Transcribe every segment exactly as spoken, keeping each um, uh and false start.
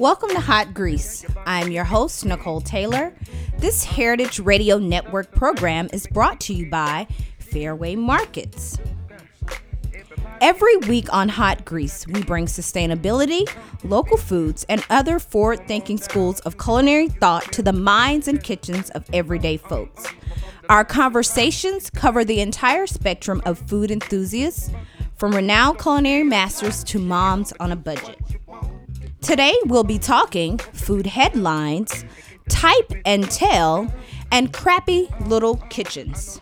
Welcome to Hot Grease. I'm your host, Nicole Taylor. This Heritage Radio Network program is brought to you by Fairway Markets. Every week on Hot Grease, we bring sustainability, local foods, and other forward-thinking schools of culinary thought to the minds and kitchens of everyday folks. Our conversations cover the entire spectrum of food enthusiasts, from renowned culinary masters to moms on a budget. Today, we'll be talking food headlines, type and tell, and crappy little kitchens.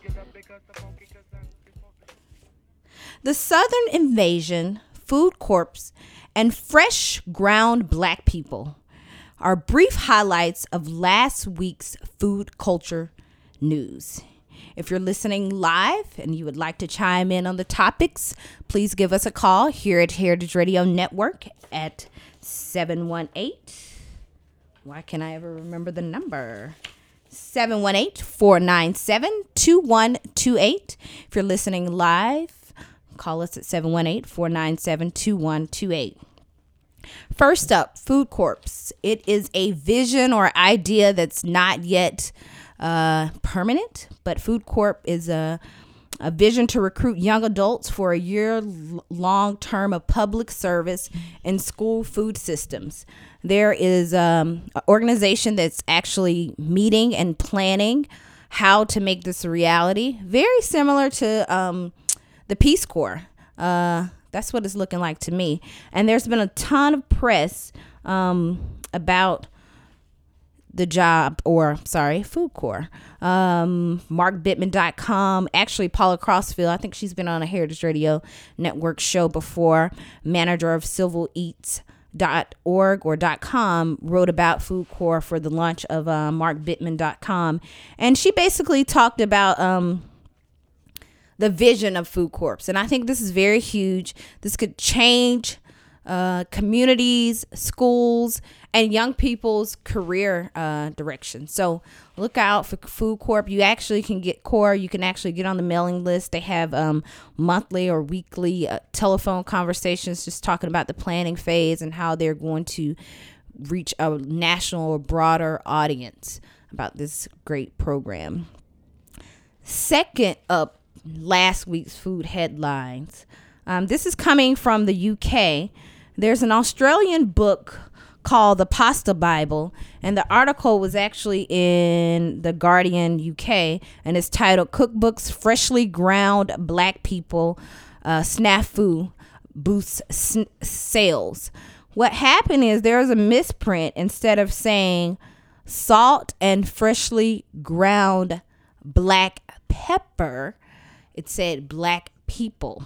The Southern Invasion, Food Corps, and Fresh Ground Black People are brief highlights of last week's food culture news. If you're listening live and you would like to chime in on the topics, please give us a call here at Heritage Radio Network at seven one eight. Why can't I ever remember the number? seven one eight, four nine seven, two one two eight. If you're listening live, call us at seven one eight, four nine seven, two one two eight. First up, Food Corps. It is a vision or idea that's not yet uh, permanent, but Food Corp is a a vision to recruit young adults for a year-long term of public service in school food systems. There is um, an organization that's actually meeting and planning how to make this a reality, very similar to um, the Peace Corps. Uh, that's what it's looking like to me. And there's been a ton of press um, about the job, or sorry, Food Corps. Um, Mark Bittman dot com. Actually, Paula Crossfield, I think she's been on a Heritage Radio Network show before, manager of civil eats dot org or .com, wrote about Food Corps for the launch of uh, Mark Bittman dot com. And she basically talked about um, the vision of Food Corps. And I think this is very huge. This could change uh, communities, schools, and young people's career uh, direction. So look out for Food Corp. You actually can get core. You can actually get on the mailing list. They have um, monthly or weekly uh, telephone conversations just talking about the planning phase and how they're going to reach a national or broader audience about this great program. Second up, last week's food headlines. Um, this is coming from the U K. There's an Australian book called The Pasta Bible, and the article was actually in The Guardian U K, and it's titled Cookbooks Freshly Ground Black People uh, Snafu Boosts S- Sales. What happened is there was a misprint. Instead of saying salt and freshly ground black pepper, it said black people.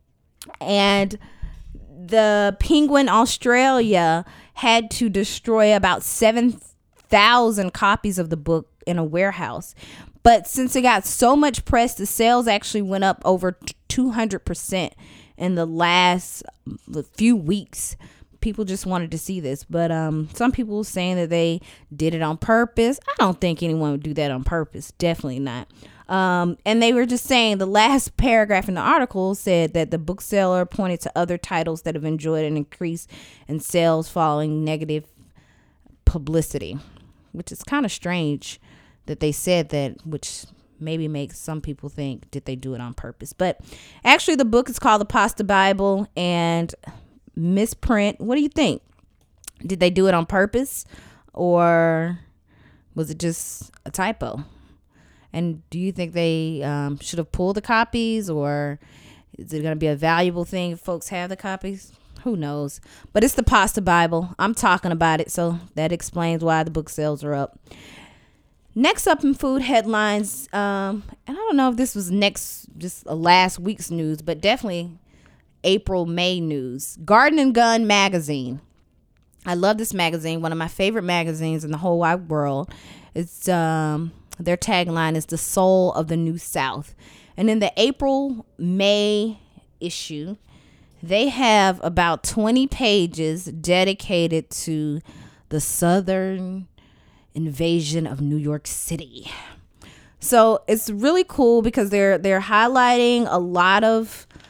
And the Penguin Australia had to destroy about seven thousand copies of the book in a warehouse. But since it got so much press, the sales actually went up over two hundred percent in the last few weeks. People just wanted to see this. But um, some people were saying that they did it on purpose. I don't think anyone would do that on purpose. Definitely not. Um, and they were just saying the last paragraph in the article said that the bookseller pointed to other titles that have enjoyed an increase in sales following negative publicity, which is kind of strange that they said that, which maybe makes some people think, did they do it on purpose? But actually, the book is called The Pasta Bible, and misprint. What do you think? Did they do it on purpose, or was it just a typo? And do you think they um, should have pulled the copies, or is it going to be a valuable thing if folks have the copies? Who knows? But it's the Pasta Bible. I'm talking about it, so that explains why the book sales are up. Next up in food headlines, um, and I don't know if this was next, just a last week's news, but definitely April, May news. Garden and Gun magazine. I love this magazine. One of my favorite magazines in the whole wide world. It's um. Their tagline is the soul of the New South. And in the April, May issue, they have about twenty pages dedicated to the Southern invasion of New York City. So it's really cool because they're they're highlighting a lot of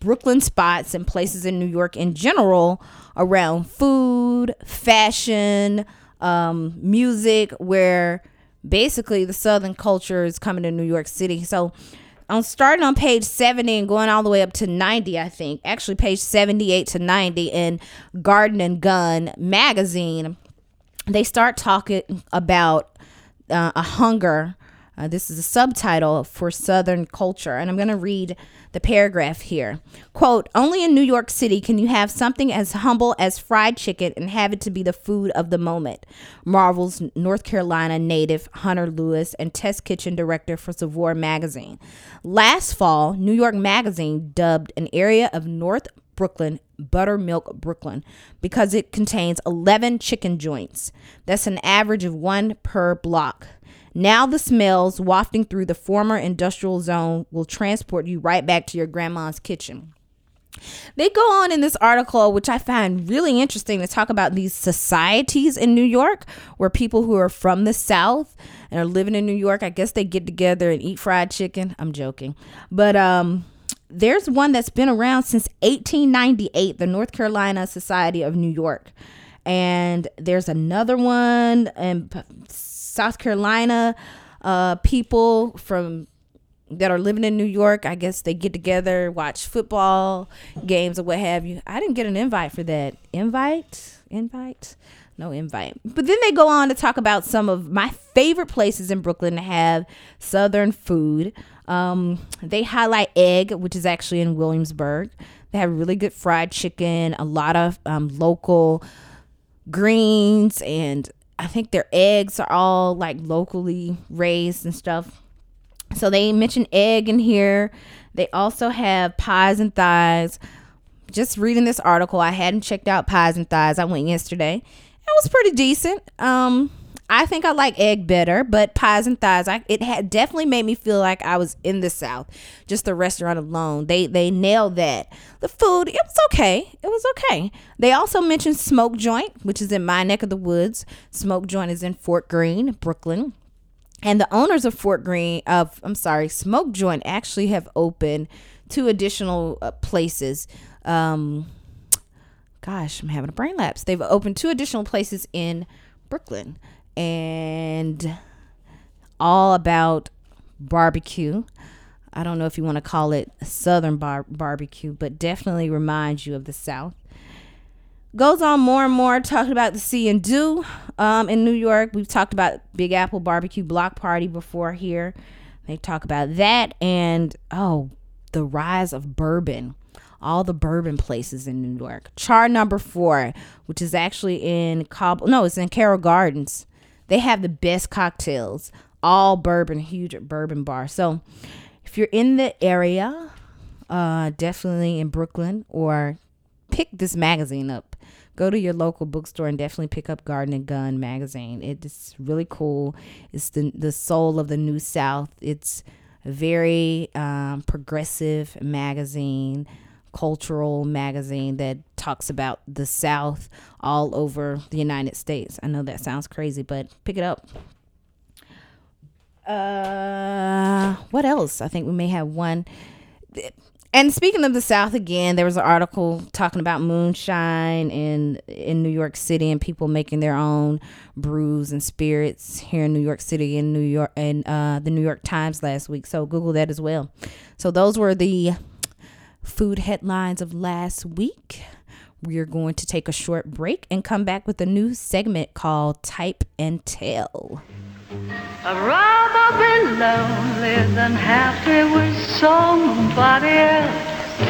Brooklyn spots and places in New York in general around food, fashion, um, music, where basically the Southern culture is coming to New York City. So I'm starting on page seventy and going all the way up to ninety, I think. Actually, page seventy-eight to ninety in Garden and Gun magazine. They start talking about uh, a hunger. Uh, this is a subtitle for Southern culture. And I'm going to read the paragraph here. Quote, only in New York City can you have something as humble as fried chicken and have it to be the food of the moment, marvels North Carolina native Hunter Lewis and test kitchen director for Saveur magazine. Last fall, New York Magazine dubbed an area of North Brooklyn Buttermilk Brooklyn because it contains eleven chicken joints. That's an average of one per block. Now the smells wafting through the former industrial zone will transport you right back to your grandma's kitchen. They go on in this article, which I find really interesting, to talk about these societies in New York where people who are from the South and are living in New York, I guess they get together and eat fried chicken. I'm joking. But um, there's one that's been around since eighteen ninety-eight, the North Carolina Society of New York. And there's another one in South Carolina, uh, people from that are living in New York. I guess they get together, watch football games or what have you. I didn't get an invite for that. Invite? Invite? No invite. But then they go on to talk about some of my favorite places in Brooklyn to have Southern food. Um, they highlight Egg, which is actually in Williamsburg. They have really good fried chicken, a lot of um, local greens, and I think their eggs are all like locally raised and stuff. So they mention Egg in here. They also have Pies and Thighs. Just reading this article, I hadn't checked out Pies and Thighs. I went yesterday. It was pretty decent. Um, I think I like Egg better, but Pies and Thighs, I, it had definitely made me feel like I was in the South. Just the restaurant alone, they they nailed that. The food, it was okay. It was okay. They also mentioned Smoke Joint, which is in my neck of the woods. Smoke Joint is in Fort Greene, Brooklyn. And the owners of Fort Greene, of I'm sorry, Smoke Joint actually have opened two additional uh, places. Um, gosh, I'm having a brain lapse. They've opened two additional places in Brooklyn, and all about barbecue. I don't know if you want to call it a Southern bar- barbecue, but definitely reminds you of the South. Goes on more and more talking about the See and Do um, in New York. We've talked about Big Apple Barbecue Block Party before here. They talk about that and, oh, the rise of bourbon. All the bourbon places in New York. Char number four, which is actually in Cobb. No, it's in Carroll Gardens. They have the best cocktails. All bourbon, huge bourbon bar. So if you're in the area, uh, definitely in Brooklyn, or pick this magazine up. Go to your local bookstore and definitely pick up Garden and Gun magazine. It's really cool. It's the the soul of the New South. It's a very um, progressive magazine, cultural magazine that talks about the South all over the United States. I know that sounds crazy, but pick it up. Uh, what else? I think we may have one. And speaking of the South again, there was an article talking about moonshine in in New York City and people making their own brews and spirits here in New York City and New York and uh, the New York Times last week. So Google that as well. So those were the food headlines of last week. We are going to take a short break and come back with a new segment called Type and Tell. I'd rather be lonely than happy with somebody else.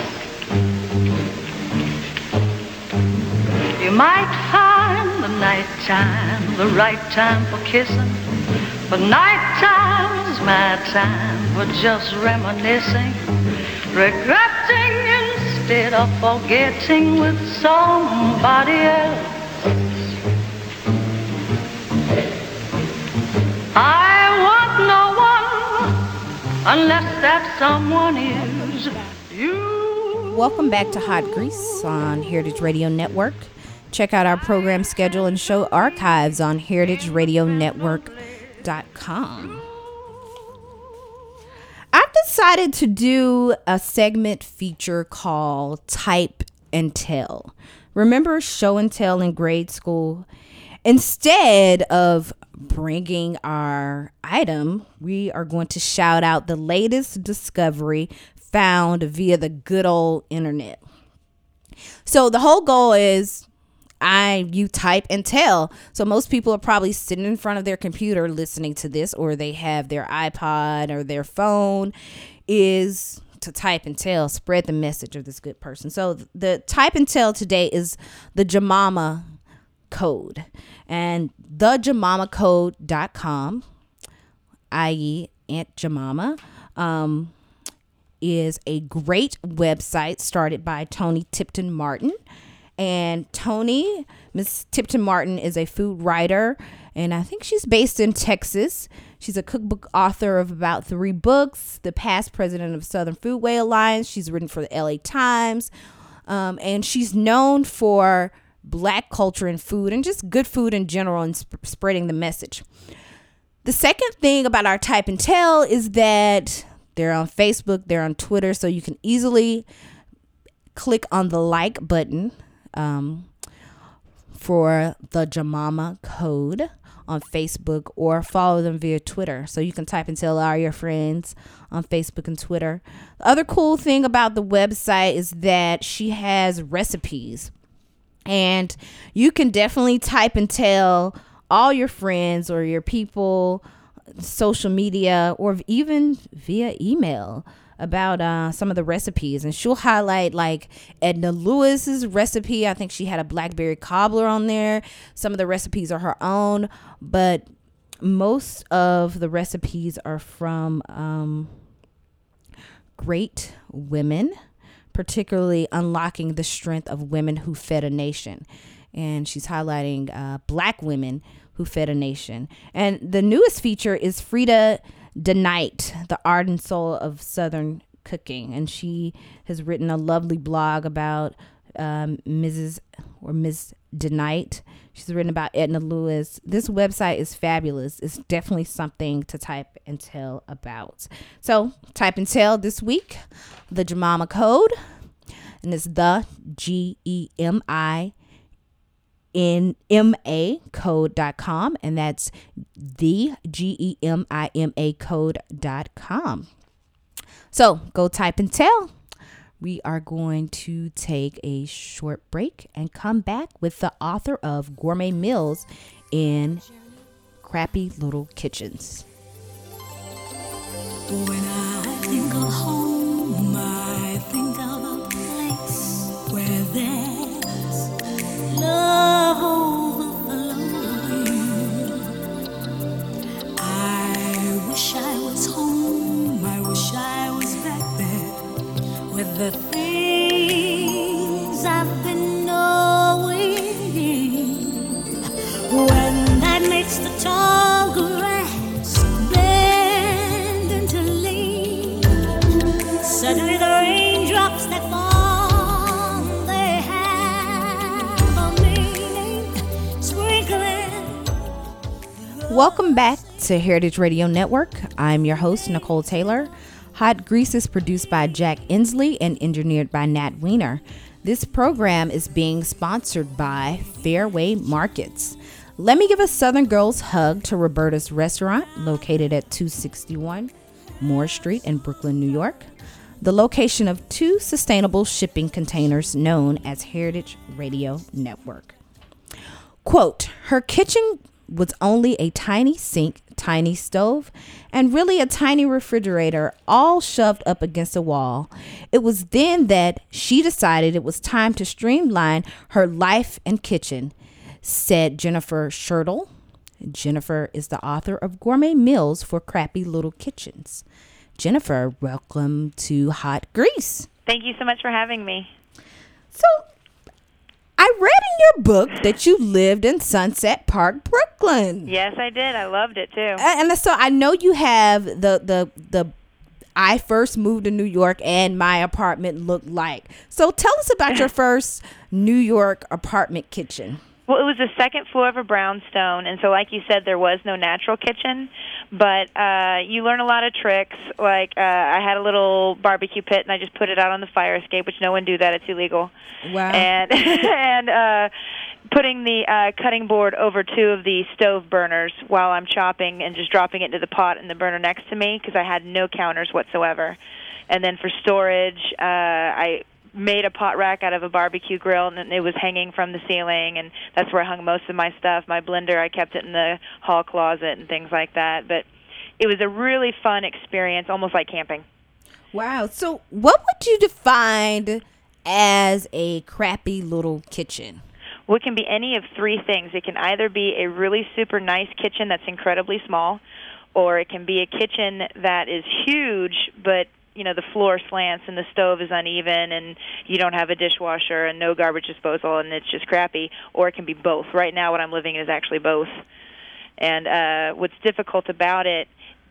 You might find the nighttime the right time for kissing, but nighttime is my time for just reminiscing, regretting instead of forgetting with somebody else. I want no one unless that someone is you. Welcome back to Hot Grease on Heritage Radio Network. Check out our program schedule and show archives on heritage radio network dot com. I've decided to do a segment feature called Type and Tell. Remember show and tell in grade school? Instead of bringing our item, we are going to shout out the latest discovery found via the good old internet. So the whole goal is I you type and tell. So most people are probably sitting in front of their computer listening to this, or they have their iPod or their phone, is to type and tell, spread the message of this good person. So the type and tell today is the Jemima code, and the jemima code dot com, that is Aunt Jemima, um, is a great website started by Toni Tipton Martin. And Toni, Miss Tipton Martin, is a food writer, and I think she's based in Texas. She's a cookbook author of about three books, the past president of Southern Foodway Alliance. She's written for the L A Times, um, and she's known for Black culture and food, and just good food in general, and sp- spreading the message. The second thing about our type and tell is that they're on Facebook, they're on Twitter, so you can easily click on the like button um, for the Jemima code on Facebook, or follow them via Twitter. So you can type and tell all your friends on Facebook and Twitter. The other cool thing about the website is that she has recipes, and you can definitely type and tell all your friends or your people, social media, or even via email about uh, some of the recipes. And she'll highlight like Edna Lewis's recipe. I think she had a blackberry cobbler on there. Some of the recipes are her own, but most of the recipes are from um, great women, particularly unlocking the strength of women who fed a nation. And she's highlighting uh, Black women who fed a nation. And the newest feature is Frida DeKnight, the art and soul of Southern cooking. And she has written a lovely blog about um, Missus or Miss DeKnight. She's written about Edna Lewis. This website is fabulous. It's definitely something to type and tell about. So type and tell this week, the Jemima code, and it's the G E M I in M A code dot com, and that's the G E M I M A code dot com. So go type and tell. We are going to take a short break and come back with the author of Gourmet Meals in Crappy Little Kitchens. When I think of home, I think of a place where there's love overflowing. I wish I was home, I wish I was back there with the things I've been knowing. When that makes the tall grass bend into leaves, suddenly the raindrops that fall, they have a meaning, sprinkling. Welcome back to Heritage Radio Network. I'm your host, Nicole Taylor. Hot Grease is produced by Jack Inslee and engineered by Nat Weiner. This program is being sponsored by Fairway Markets. Let me give a Southern Girls hug to Roberta's Restaurant, located at two sixty-one Moore Street in Brooklyn, New York, the location of two sustainable shipping containers known as Heritage Radio Network. Quote, her kitchen was only a tiny sink, tiny stove, and really a tiny refrigerator all shoved up against a wall. It was then that she decided it was time to streamline her life and kitchen, said Jennifer Schertle. Jennifer is the author of Gourmet Meals for Crappy Little Kitchens. Jennifer, welcome to Hot Grease. Thank you so much for having me. So, I read in your book that you lived in Sunset Park, Brooklyn. Yes, I did. I loved it too. And, and so I know you have the the the I first moved to New York and my apartment looked like. So tell us about your first New York apartment kitchen. Well, it was the second floor of a brownstone, and so like you said, there was no natural kitchen, But uh, you learn a lot of tricks. Like uh, I had a little barbecue pit, and I just put it out on the fire escape, which no one do that. It's illegal. Wow. And and uh, putting the uh, cutting board over two of the stove burners while I'm chopping, and just dropping it into the pot in the burner next to me because I had no counters whatsoever. And then for storage, uh, I made a pot rack out of a barbecue grill, and it was hanging from the ceiling, and that's where I hung most of my stuff. My blender, I kept it in the hall closet and things like that. But it was a really fun experience, almost like camping. Wow. So what would you define as a crappy little kitchen? Well, it can be any of three things. It can either be a really super nice kitchen that's incredibly small, or it can be a kitchen that is huge, but you know, the floor slants and the stove is uneven and you don't have a dishwasher and no garbage disposal and it's just crappy, or it can be both. Right now what I'm living in is actually both. And uh, what's difficult about it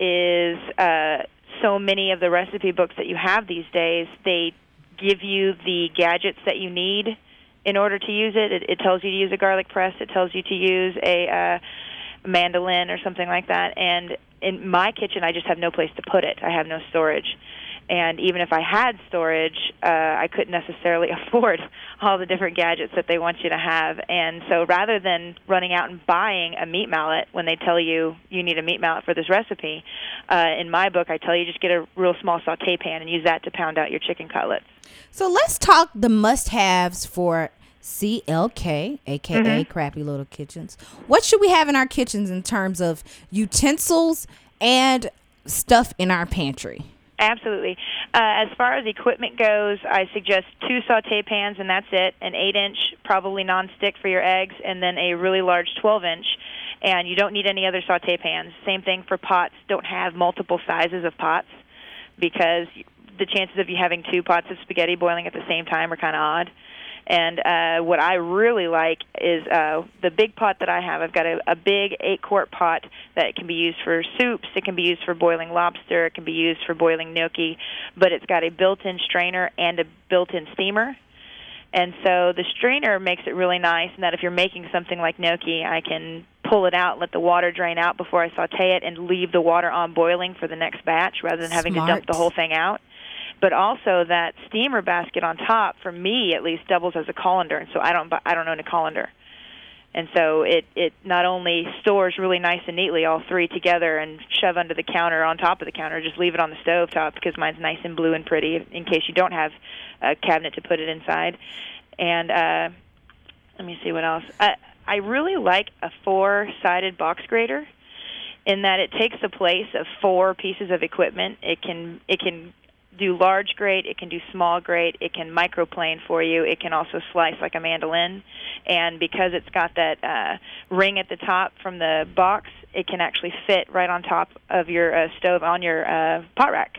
is uh, so many of the recipe books that you have these days, they give you the gadgets that you need in order to use it. It, it tells you to use a garlic press. It tells you to use a uh, mandolin or something like that. And in my kitchen, I just have no place to put it. I have no storage. And even if I had storage, uh, I couldn't necessarily afford all the different gadgets that they want you to have. And so rather than running out and buying a meat mallet when they tell you you need a meat mallet for this recipe, uh, in my book I tell you just get a real small saute pan and use that to pound out your chicken cutlets. So let's talk the must-haves for C L K, a k a. Mm-hmm. Crappy Little Kitchens. What should we have in our kitchens in terms of utensils and stuff in our pantry? Absolutely. Uh, as far as equipment goes, I suggest two saute pans, and that's it. An eight-inch, probably non-stick for your eggs, and then a really large twelve-inch. And you don't need any other saute pans. Same thing for pots. Don't have multiple sizes of pots because the chances of you having two pots of spaghetti boiling at the same time are kind of odd. And uh, what I really like is uh, the big pot that I have. I've got a, a big eight-quart pot that can be used for soups. It can be used for boiling lobster. It can be used for boiling gnocchi. But it's got a built-in strainer and a built-in steamer. And so the strainer makes it really nice in that if you're making something like gnocchi, I can pull it out, let the water drain out before I saute it, and leave the water on boiling for the next batch rather than having Smart. to dump the whole thing out. But also that steamer basket on top, for me at least, doubles as a colander, and so I don't bu- I don't own a colander. And so it, it not only stores really nice and neatly all three together and shove under the counter, on top of the counter, just leave it on the stove top because mine's nice and blue and pretty in case you don't have a cabinet to put it inside. And uh, let me see what else. I, I really like a four-sided box grater in that it takes the place of four pieces of equipment. It can it can do large grate, it can do small grate, it can microplane for you, it can also slice like a mandolin, and because it's got that uh, ring at the top from the box, it can actually fit right on top of your uh, stove on your uh, pot rack.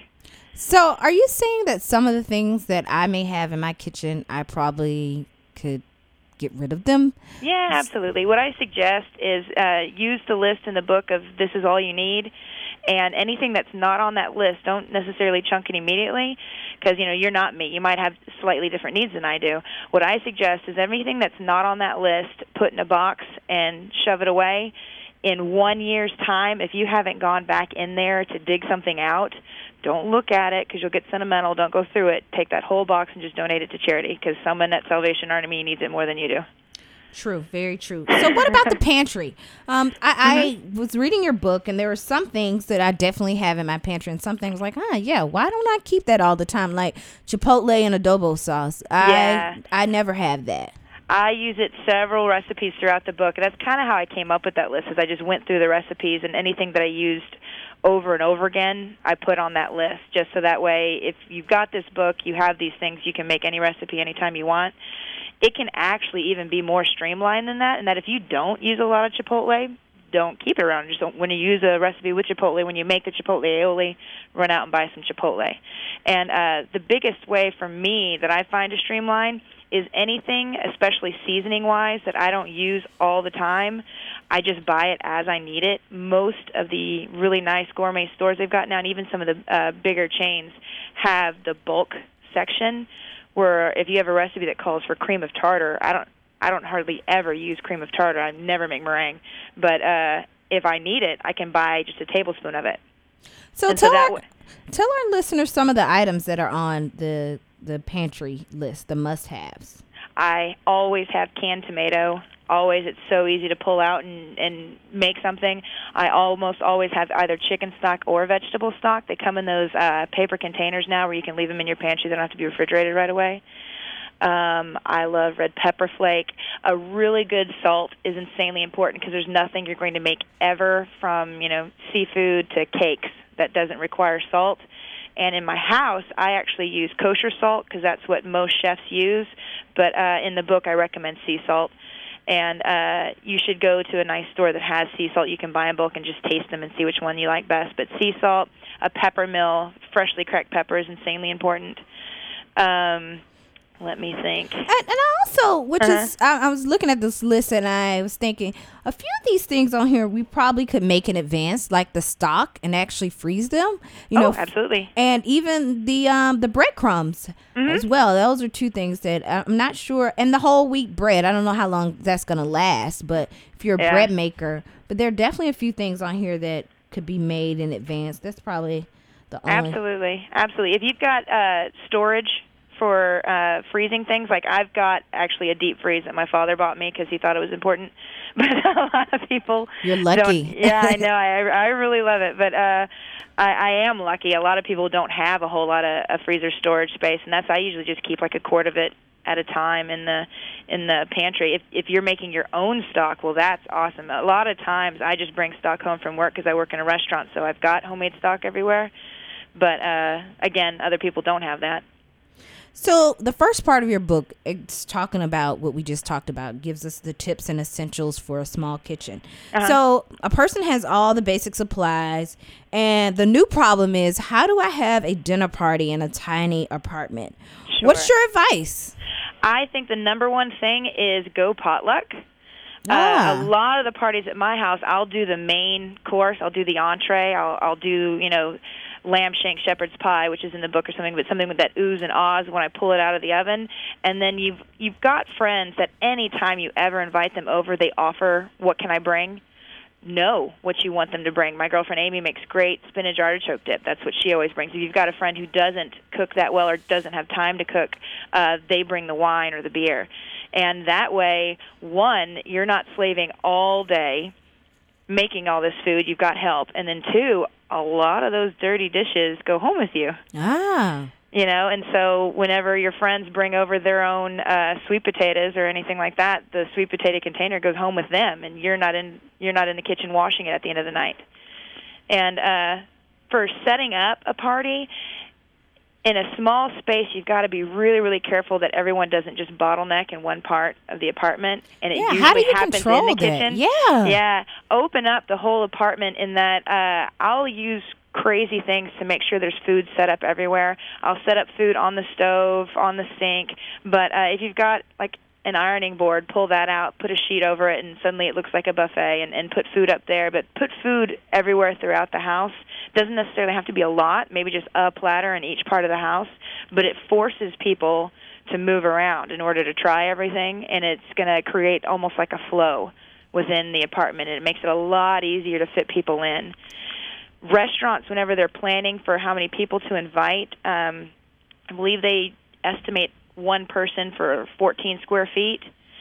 So are you saying that some of the things that I may have in my kitchen, I probably could get rid of them? Yeah, absolutely. What I suggest is uh, use the list in the book of this is all you need. And anything that's not on that list, don't necessarily chunk it immediately because, you know, you're not me. You might have slightly different needs than I do. What I suggest is everything that's not on that list, put in a box and shove it away. In one year's time, if you haven't gone back in there to dig something out, don't look at it because you'll get sentimental. Don't go through it. Take that whole box and just donate it to charity because someone at Salvation Army needs it more than you do. True, very true. So what about the pantry? Um, I, mm-hmm. I was reading your book, and there were some things that I definitely have in my pantry, and some things like, huh, yeah, why don't I keep that all the time? Like Chipotle and adobo sauce. Yeah. I I never have that. I use it several recipes throughout the book, and that's kind of how I came up with that list, is I just went through the recipes, and anything that I used over and over again, I put on that list, just so that way, if you've got this book, you have these things, you can make any recipe anytime you want. It can actually even be more streamlined than that, and that if you don't use a lot of Chipotle, don't keep it around. Just don't, when you use a recipe with Chipotle, when you make the Chipotle aioli, run out and buy some Chipotle. And uh, the biggest way for me that I find to streamline is anything, especially seasoning-wise, that I don't use all the time. I just buy it as I need it. Most of the really nice gourmet stores they've got now, and even some of the uh, bigger chains, have the bulk section, where if you have a recipe that calls for cream of tartar, I don't I don't hardly ever use cream of tartar. I never make meringue. But uh, if I need it, I can buy just a tablespoon of it. So And tell so that our, w- tell our listeners some of the items that are on the the pantry list, the must-haves. I always have canned tomato. Always, it's so easy to pull out and, and make something. I almost always have either chicken stock or vegetable stock. They come in those uh, paper containers now where you can leave them in your pantry. They don't have to be refrigerated right away. Um, I love red pepper flake. A really good salt is insanely important because there's nothing you're going to make ever, from, you know, seafood to cakes, that doesn't require salt. And in my house, I actually use kosher salt because that's what most chefs use. But uh, in the book, I recommend sea salt. And uh, you should go to a nice store that has sea salt. You can buy in bulk and just taste them and see which one you like best. But sea salt, a pepper mill, freshly cracked pepper is insanely important. Um, let me think. And, and I also, which Uh-huh. is, I, I was looking at this list and I was thinking, a few of these things on here we probably could make in advance, like the stock, and actually freeze them. You Oh, know, absolutely. And even the um the breadcrumbs as well. Those are two things that I'm not sure. And the whole wheat bread, I don't know how long that's gonna last, but if you're a Yeah. bread maker, but there are definitely a few things on here that could be made in advance. That's probably the only. Absolutely, absolutely. If you've got uh, storage for uh, freezing things, like I've got actually a deep freeze that my father bought me because he thought it was important. But a lot of people You're lucky. don't. Yeah, I know. I I really love it, but uh, I, I am lucky. A lot of people don't have a whole lot of, of freezer storage space, and that's I usually just keep like a quart of it at a time in the in the pantry. If if you're making your own stock, well, that's awesome. A lot of times I just bring stock home from work because I work in a restaurant, so I've got homemade stock everywhere. But uh, again, other people don't have that. So the first part of your book, it's talking about what we just talked about, gives us the tips and essentials for a small kitchen. Uh-huh. So a person has all the basic supplies, and the new problem is, how do I have a dinner party in a tiny apartment? Sure. What's your advice? I think the number one thing is go potluck. Ah. Uh, a lot of the parties at my house, I'll do the main course. I'll do the entree. I'll, I'll do, you know, lamb shank shepherd's pie, which is in the book or something, but something with that oohs and ahs when I pull it out of the oven. And then you've you've got friends that any time you ever invite them over, they offer, what can I bring? Know what you want them to bring. My girlfriend Amy makes great spinach artichoke dip. That's what she always brings. If you've got a friend who doesn't cook that well or doesn't have time to cook, uh, they bring the wine or the beer. And that way, one, you're not slaving all day making all this food. You've got help. And then two, a lot of those dirty dishes go home with you. Ah. You know, and so whenever your friends bring over their own uh, sweet potatoes or anything like that, the sweet potato container goes home with them, and you're not in you're not in the kitchen washing it at the end of the night. And uh, for setting up a party in a small space, you've got to be really, really careful that everyone doesn't just bottleneck in one part of the apartment, and it Yeah, usually how do you happens control in the that? kitchen. Yeah. Yeah, open up the whole apartment in that uh, I'll use crazy things to make sure there's food set up everywhere. I'll set up food on the stove, on the sink, but uh, if you've got like an ironing board, pull that out, put a sheet over it, and suddenly it looks like a buffet, and, and put food up there. But put food everywhere throughout the house. Doesn't necessarily have to be a lot, maybe just a platter in each part of the house, but it forces people to move around in order to try everything, and it's going to create almost like a flow within the apartment, and it makes it a lot easier to fit people in. Restaurants, whenever they're planning for how many people to invite, um, I believe they estimate one person for fourteen square feet.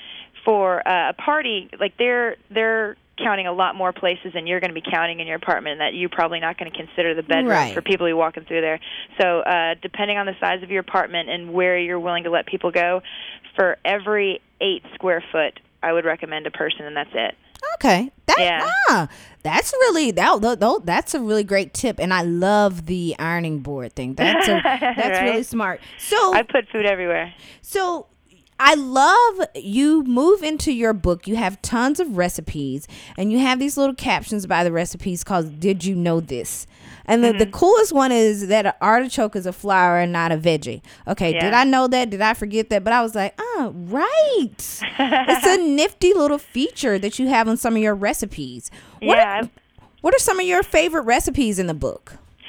For uh, a party, like they're they're counting a lot more places than you're going to be counting in your apartment, that you're probably not going to consider the bedroom Right. for people who are walking through there. So uh, depending on the size of your apartment and where you're willing to let people go, for every eight square foot, I would recommend a person, and that's it. Okay. That, Yeah. ah, that's really that, that. That's a really great tip, and I love the ironing board thing. That's a, that's Right? really smart. So I put food everywhere. So I love you move into your book. You have tons of recipes, and you have these little captions by the recipes called "Did you know this?" And the, Mm-hmm. the coolest one is that an artichoke is a flower and not a veggie. Okay, Yeah. did I know that? Did I forget that? But I was like, oh, right. It's a nifty little feature that you have on some of your recipes. What Yeah. Are, what are some of your favorite recipes in the book?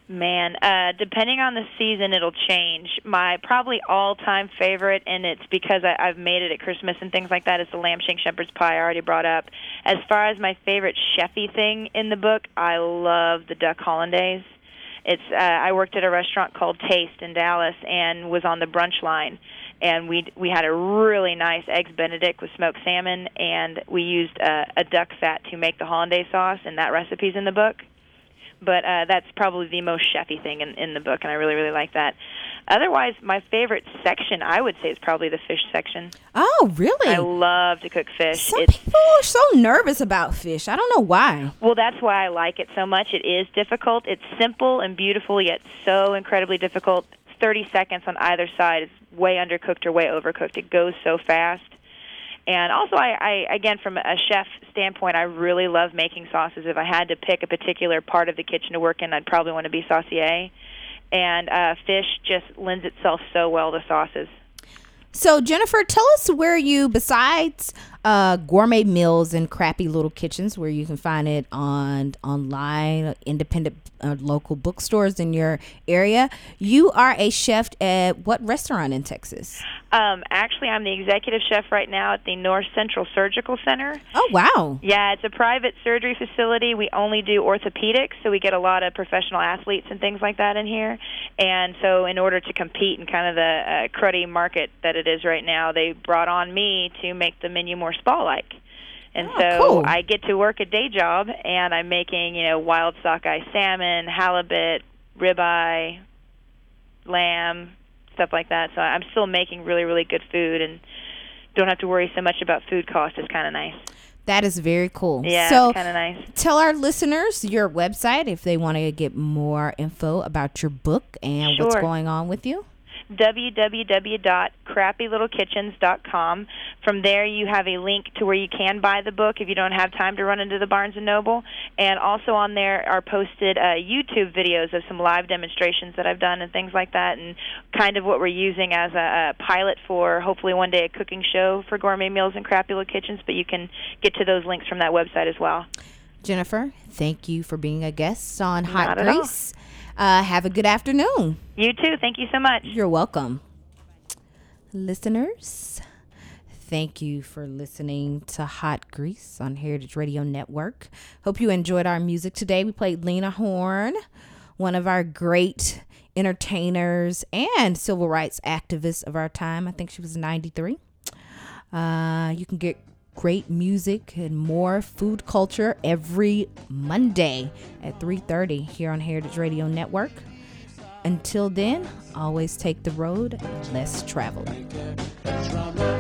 Man, uh, depending on the season, it'll change. My probably all-time favorite, and it's because I, I've made it at Christmas and things like that, is the lamb shank shepherd's pie I already brought up. As far as my favorite chefy thing in the book, I love the duck hollandaise. It's uh, I worked at a restaurant called Taste in Dallas and was on the brunch line, and we we had a really nice eggs Benedict with smoked salmon, and we used uh, a duck fat to make the hollandaise sauce, and that recipe's in the book. But uh, that's probably the most chefy thing in, in the book, and I really, really like that. Otherwise, my favorite section, I would say, is probably the fish section. Oh, really? I love to cook fish. Some It's, people are so nervous about fish. I don't know why. well, that's why I like it so much. It is difficult. It's simple and beautiful, yet so incredibly difficult. thirty seconds on either side is way undercooked or way overcooked. It goes so fast. And also, I, I again, from a chef standpoint, I really love making sauces. If I had to pick a particular part of the kitchen to work in, I'd probably want to be saucier. And uh, fish just lends itself so well to sauces. So, Jennifer, tell us where you, besides uh, Gourmet Meals and Crappy Little Kitchens, where you can find it on online, independent uh, local bookstores in your area, you are a chef at what restaurant in Texas? Um, actually, I'm the executive chef right now at the North Central Surgical Center. Oh, wow. Yeah, it's a private surgery facility. We only do orthopedics, so we get a lot of professional athletes and things like that in here. And so in order to compete in kind of the uh, cruddy market that it is right now, they brought on me to make the menu more spa-like. And Oh, so cool. I get to work a day job, and I'm making, you know, wild sockeye salmon, halibut, ribeye, lamb, stuff like that. So I'm still making really, really good food and don't have to worry so much about food cost. It's kind of nice. That is very cool. Yeah, so it's kind of nice. tell our listeners your website if they want to get more info about your book and what's Sure. going on with you. w w w dot crappy little kitchens dot com. From there, you have a link to where you can buy the book if you don't have time to run into the Barnes and Noble. And also on there are posted uh, YouTube videos of some live demonstrations that I've done and things like that, and kind of what we're using as a, a pilot for hopefully one day a cooking show for Gourmet Meals and Crappy Little Kitchens. But you can get to those links from that website as well. Jennifer, thank you for being a guest on Not Hot at all. Grease. Uh, have a good afternoon. You too. Thank you so much. You're welcome. Listeners, thank you for listening to Hot Grease on Heritage Radio Network. Hope you enjoyed our music today. We played Lena Horne, one of our great entertainers and civil rights activists of our time. I think she was ninety-three. Uh, you can get great music and more food culture every Monday at three thirty here on Heritage Radio Network. Until then, always take the road less traveled.